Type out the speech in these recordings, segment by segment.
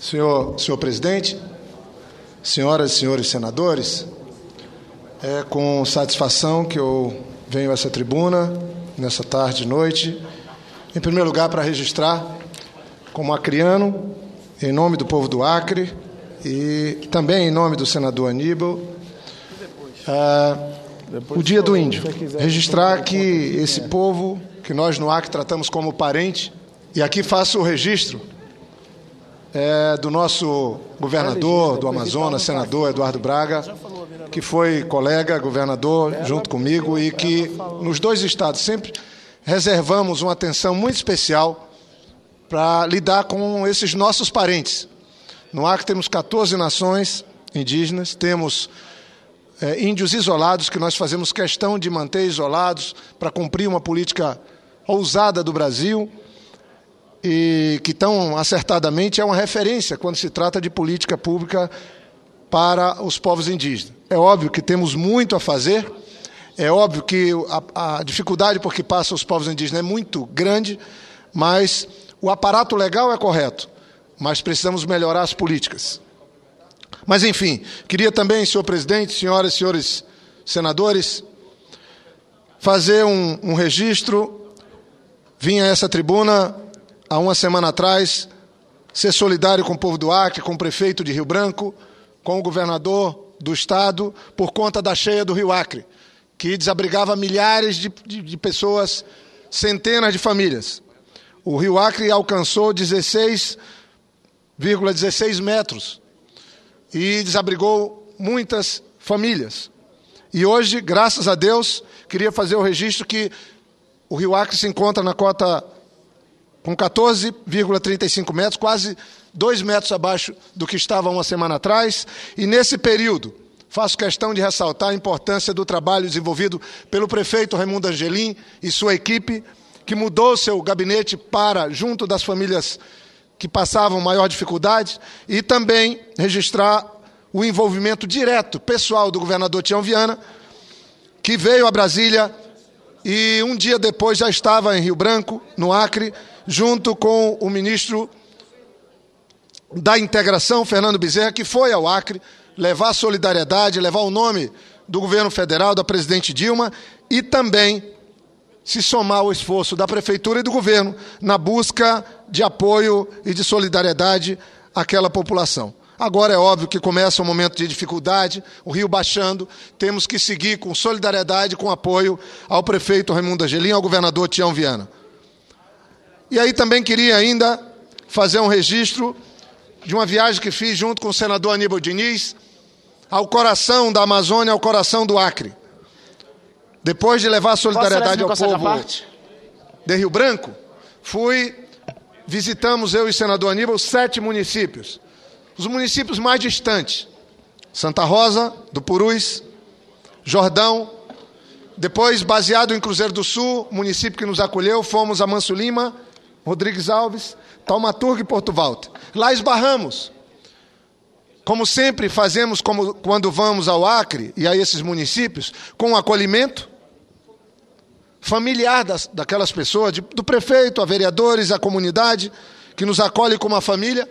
Senhor presidente, senhoras e senhores senadores, é com satisfação que eu venho a essa tribuna, nessa tarde e noite, em primeiro lugar para registrar, como acriano, em nome do povo do Acre e também em nome do senador Aníbal, o Dia do Índio. Registrar que esse povo, que nós no Acre tratamos como parente, e aqui faço o registro do nosso governador do Amazonas, senador Eduardo Braga, que foi colega, governador, junto comigo, e que nos dois estados sempre reservamos uma atenção muito especial para lidar com esses nossos parentes. No Acre temos 14 nações indígenas, temos índios isolados, que nós fazemos questão de manter isolados para cumprir uma política ousada do Brasil, e que tão acertadamente é uma referência quando se trata de política pública para os povos indígenas. É óbvio que temos muito a fazer, é óbvio que a dificuldade por que passam os povos indígenas é muito grande, mas o aparato legal é correto, mas precisamos melhorar as políticas. Mas, enfim, queria também, senhor presidente, senhoras e senhores senadores, fazer um registro. Vim a essa tribuna há uma semana atrás, ser solidário com o povo do Acre, com o prefeito de Rio Branco, com o governador do estado, por conta da cheia do Rio Acre, que desabrigava milhares de pessoas, centenas de famílias. O Rio Acre alcançou 16,16 metros e desabrigou muitas famílias. E hoje, graças a Deus, queria fazer o registro que o Rio Acre se encontra na cota com 14,35 metros, quase 2 metros abaixo do que estava uma semana atrás. E nesse período, faço questão de ressaltar a importância do trabalho desenvolvido pelo prefeito Raimundo Angelim e sua equipe, que mudou seu gabinete para junto das famílias que passavam maior dificuldade, e também registrar o envolvimento direto, pessoal, do governador Tião Viana, que veio a Brasília e um dia depois já estava em Rio Branco, no Acre, junto com o ministro da Integração, Fernando Bezerra, que foi ao Acre levar solidariedade, levar o nome do governo federal, da presidente Dilma, e também se somar ao esforço da prefeitura e do governo na busca de apoio e de solidariedade àquela população. Agora é óbvio que começa um momento de dificuldade, o rio baixando, temos que seguir com solidariedade, com apoio ao prefeito Raimundo Angelim, ao governador Tião Viana. E aí também queria ainda fazer um registro de uma viagem que fiz junto com o senador Aníbal Diniz ao coração da Amazônia, ao coração do Acre. Depois de levar solidariedade ao povo de Rio Branco, visitamos eu e o senador Aníbal 7 municípios. Os municípios mais distantes: Santa Rosa, do Purus, Jordão. Depois, baseado em Cruzeiro do Sul, município que nos acolheu, fomos a Manso Lima, Rodrigues Alves, Taumaturgo e Porto Walter. Lá esbarramos, como sempre fazemos quando vamos ao Acre e a esses municípios, com o acolhimento familiar daquelas pessoas, do prefeito, a vereadores, a comunidade, que nos acolhe como uma família.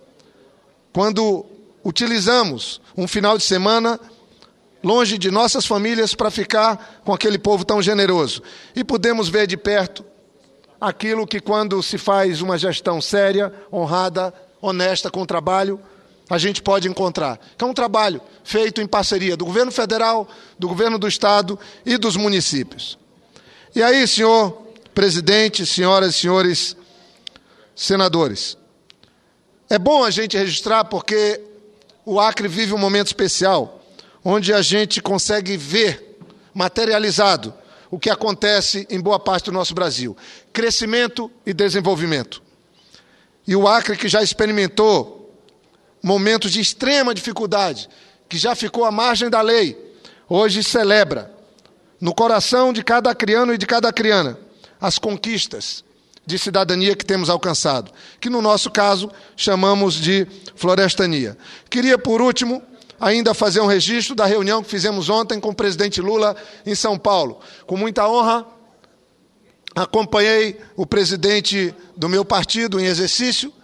Quando utilizamos um final de semana longe de nossas famílias para ficar com aquele povo tão generoso. E pudemos ver de perto aquilo que, quando se faz uma gestão séria, honrada, honesta, com trabalho, a gente pode encontrar. Que é um trabalho feito em parceria do governo federal, do governo do estado e dos municípios. E aí, senhor presidente, senhoras e senhores senadores, é bom a gente registrar porque o Acre vive um momento especial, onde a gente consegue ver materializado o que acontece em boa parte do nosso Brasil. Crescimento e desenvolvimento. E o Acre, que já experimentou momentos de extrema dificuldade, que já ficou à margem da lei, hoje celebra, no coração de cada acriano e de cada acriana, as conquistas de cidadania que temos alcançado, que no nosso caso chamamos de florestania. Queria, por último, ainda fazer um registro da reunião que fizemos ontem com o presidente Lula em São Paulo. Com muita honra, acompanhei o presidente do meu partido em exercício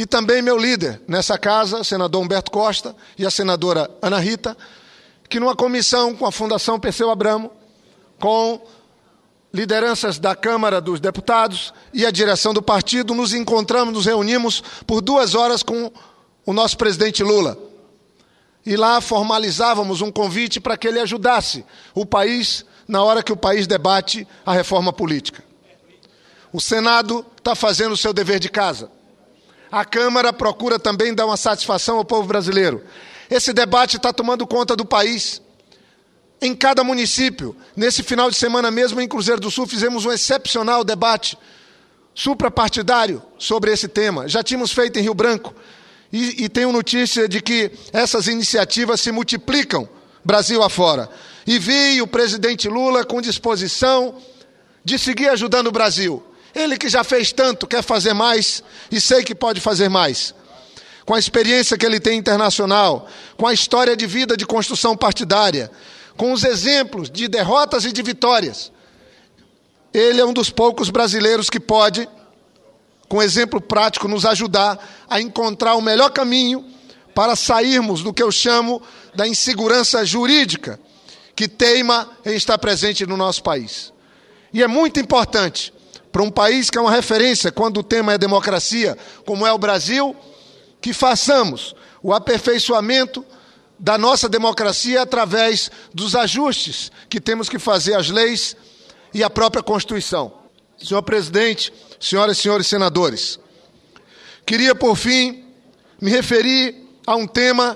e também meu líder nessa casa, o senador Humberto Costa e a senadora Ana Rita, que numa comissão com a Fundação Perseu Abramo, com lideranças da Câmara dos Deputados e a direção do partido, nos encontramos, nos reunimos por 2 horas com o nosso presidente Lula. E lá formalizávamos um convite para que ele ajudasse o país na hora que o país debate a reforma política. O Senado está fazendo o seu dever de casa. A Câmara procura também dar uma satisfação ao povo brasileiro. Esse debate está tomando conta do país. Em cada município, nesse final de semana mesmo em Cruzeiro do Sul, fizemos um excepcional debate suprapartidário sobre esse tema. Já tínhamos feito em Rio Branco e tenho notícia de que essas iniciativas se multiplicam Brasil afora. E vi o presidente Lula com disposição de seguir ajudando o Brasil. Ele que já fez tanto, quer fazer mais e sei que pode fazer mais. Com a experiência que ele tem internacional, com a história de vida de construção partidária, com os exemplos de derrotas e de vitórias. Ele é um dos poucos brasileiros que pode, com exemplo prático, nos ajudar a encontrar o melhor caminho para sairmos do que eu chamo da insegurança jurídica que teima em estar presente no nosso país. E é muito importante para um país que é uma referência quando o tema é democracia, como é o Brasil, que façamos o aperfeiçoamento da nossa democracia através dos ajustes que temos que fazer às leis e à própria Constituição. Senhor presidente, senhoras e senhores senadores, queria, por fim, me referir a um tema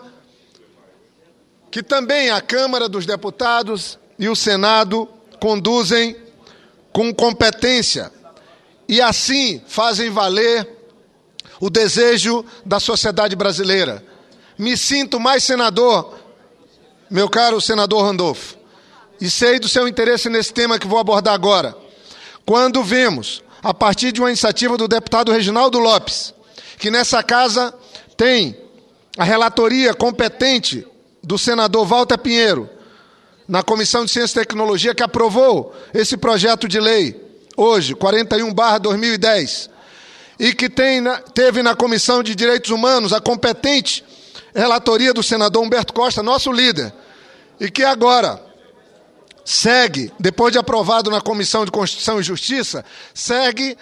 que também a Câmara dos Deputados e o Senado conduzem com competência e assim fazem valer o desejo da sociedade brasileira. Me sinto mais senador, meu caro senador Randolfo, e sei do seu interesse nesse tema que vou abordar agora. Quando vemos, a partir de uma iniciativa do deputado Reginaldo Lopes, que nessa casa tem a relatoria competente do senador Walter Pinheiro, na Comissão de Ciência e Tecnologia, que aprovou esse projeto de lei, hoje, 41/2010, e que teve na Comissão de Direitos Humanos a competente relatoria do senador Humberto Costa, nosso líder, e que agora segue, depois de aprovado na Comissão de Constituição e Justiça, segue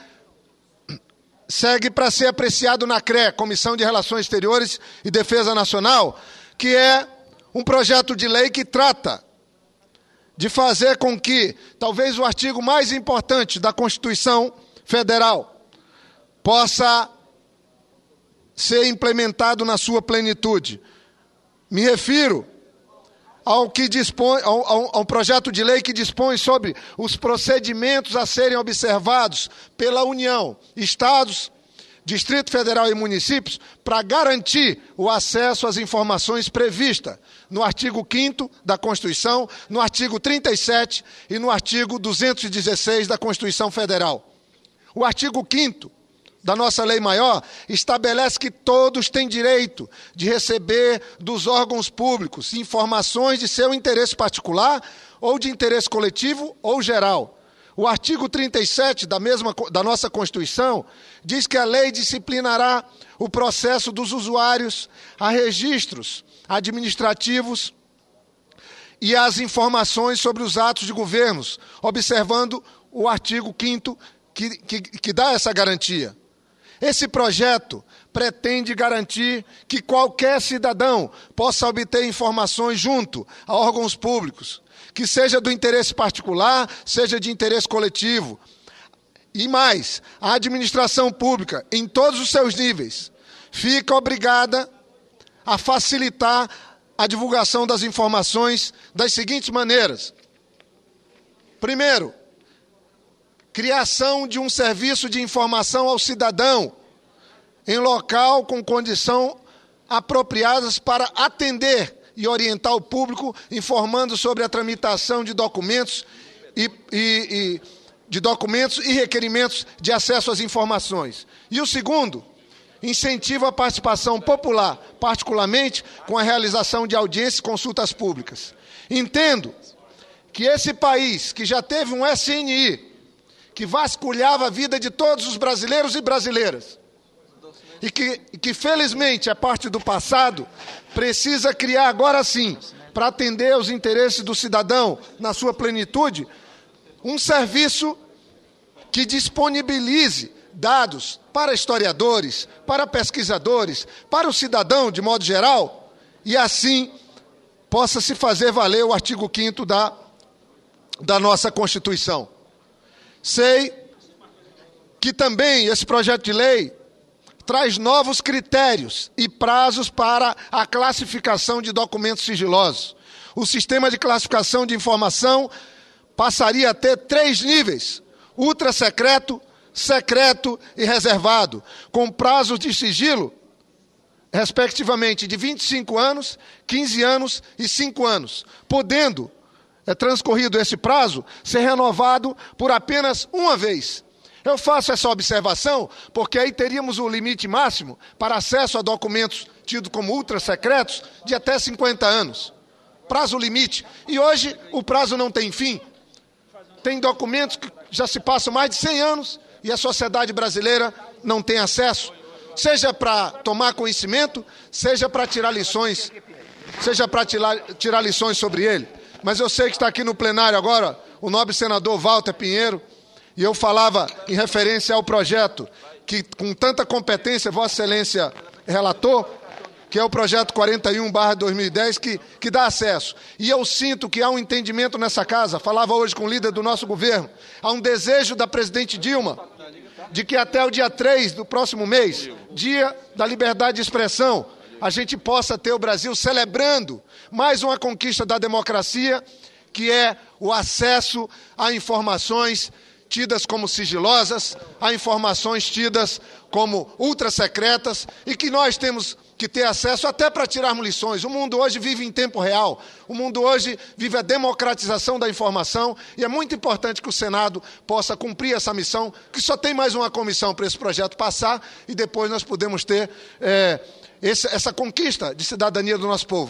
para ser apreciado na CRE, Comissão de Relações Exteriores e Defesa Nacional, que é um projeto de lei que trata de fazer com que talvez o artigo mais importante da Constituição Federal possa ser implementado na sua plenitude. Me refiro ao que dispõe, ao projeto de lei que dispõe sobre os procedimentos a serem observados pela União, Estados, Distrito Federal e municípios para garantir o acesso às informações previstas no artigo 5º da Constituição, no artigo 37 e no artigo 216 da Constituição Federal. O artigo 5º da nossa lei maior estabelece que todos têm direito de receber dos órgãos públicos informações de seu interesse particular ou de interesse coletivo ou geral. O artigo 37 da nossa Constituição diz que a lei disciplinará o processo dos usuários a registros administrativos e as informações sobre os atos de governos, observando o artigo 5º que dá essa garantia. Esse projeto pretende garantir que qualquer cidadão possa obter informações junto a órgãos públicos, que seja do interesse particular, seja de interesse coletivo. E mais, a administração pública, em todos os seus níveis, fica obrigada a facilitar a divulgação das informações das seguintes maneiras. Primeiro, criação de um serviço de informação ao cidadão em local com condição apropriadas para atender e orientar o público, informando sobre a tramitação de documentos e requerimentos de acesso às informações. E o segundo, incentiva a participação popular, particularmente com a realização de audiências e consultas públicas. Entendo que esse país, que já teve um SNI, que vasculhava a vida de todos os brasileiros e brasileiras, e que felizmente é parte do passado, precisa criar agora sim, para atender aos interesses do cidadão na sua plenitude, um serviço que disponibilize dados para historiadores, para pesquisadores, para o cidadão de modo geral, e assim possa se fazer valer o artigo 5º da nossa Constituição. Sei que também esse projeto de lei traz novos critérios e prazos para a classificação de documentos sigilosos. O sistema de classificação de informação passaria a ter 3 níveis: ultra-secreto, secreto e reservado, com prazos de sigilo, respectivamente, de 25 anos, 15 anos e 5 anos, podendo, transcorrido esse prazo, ser renovado por apenas uma vez. Eu faço essa observação porque aí teríamos o limite máximo para acesso a documentos tidos como ultra-secretos de até 50 anos. Prazo limite. E hoje o prazo não tem fim. Tem documentos que já se passam mais de 100 anos e a sociedade brasileira não tem acesso. Seja para tomar conhecimento, seja para tirar lições, tirar lições sobre ele. Mas eu sei que está aqui no plenário agora o nobre senador Walter Pinheiro, e eu falava em referência ao projeto que, com tanta competência, Vossa Excelência relatou, que é o projeto 41/2010, que dá acesso. E eu sinto que há um entendimento nessa casa, falava hoje com o líder do nosso governo, há um desejo da presidente Dilma de que até o dia 3 do próximo mês, dia da liberdade de expressão, a gente possa ter o Brasil celebrando mais uma conquista da democracia, que é o acesso a informações tidas como sigilosas, a informações tidas como ultra-secretas, e que nós temos que ter acesso até para tirarmos lições. O mundo hoje vive em tempo real, o mundo hoje vive a democratização da informação, e é muito importante que o Senado possa cumprir essa missão, que só tem mais uma comissão para esse projeto passar, e depois nós podemos ter essa conquista de cidadania do nosso povo.